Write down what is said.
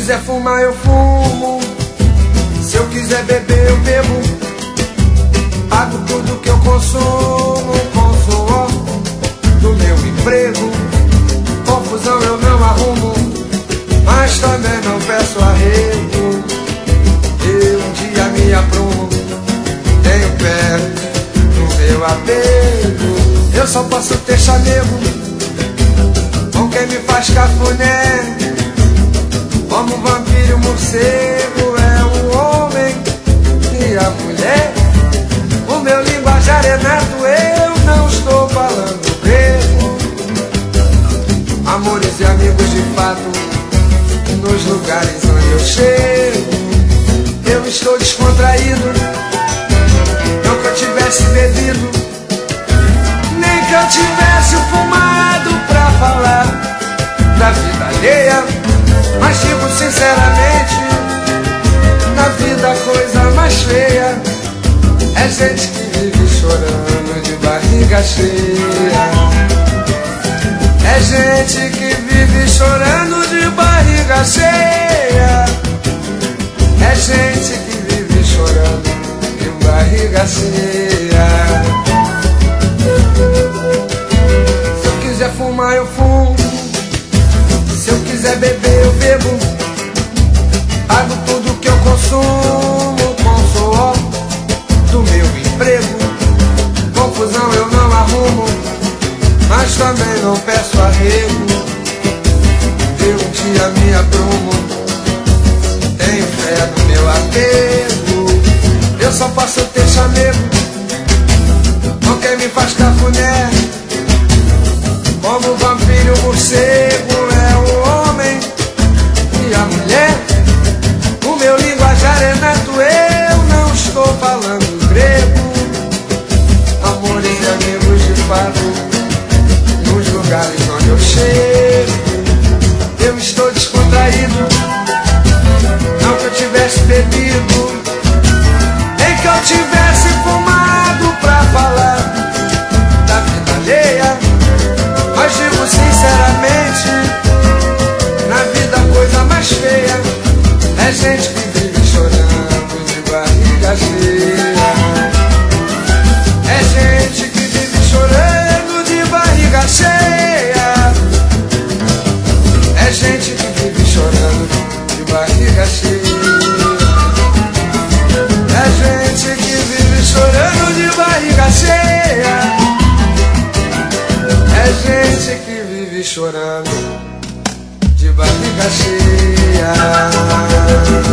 quiser fumar eu fumo, se eu quiser beber eu bebo, pago tudo que eu consumo com o suor do meu emprego. Confusão eu não arrumo, mas também não peço arrego. Eu um dia me aprumo, tenho pé no meu apego. Eu só posso ter chamego com quem me faz cafuné. Como vampiro e o morcego é o homem e a mulher. O meu linguajar é nato, eu não estou falando grego. Amores e amigos de fato, nos lugares onde eu chego, eu estou descontraído. Não que eu tivesse bebido, nem que eu tivesse fumado pra falar da vida alheia. Mas digo sinceramente, na vida a coisa mais feia é gente que vive chorando de barriga cheia. É gente que vive chorando de barriga cheia. É gente que vive chorando de barriga cheia. Se eu quiser fumar eu fumo, se eu quiser beber eu bebo, pago tudo que eu consumo com o suor do meu emprego. Confusão eu não arrumo, mas também não peço arrego. Eu um dia me aprumo, tenho fé no meu apego. Eu só posso ter chamego com quem me faz cafuné. Como o vampiro e o morcego é o homem e a mulher. O meu linguajar é nato, eu não estou falando grego. Amores e amigos de fato, nos lugares onde eu chego, eu estou descontraído. Não que eu tivesse bebido, nem que eu tivesse fumado pra falar da vida alheia. Mas digo sinceramente, na vida a coisa mais feia é gente que vive chorando de barriga cheia. É gente que vive chorando de barriga cheia. É gente que vive chorando de barriga cheia. É gente que vive chorando de barriga cheia. É gente que vive chorando de barriga cheia.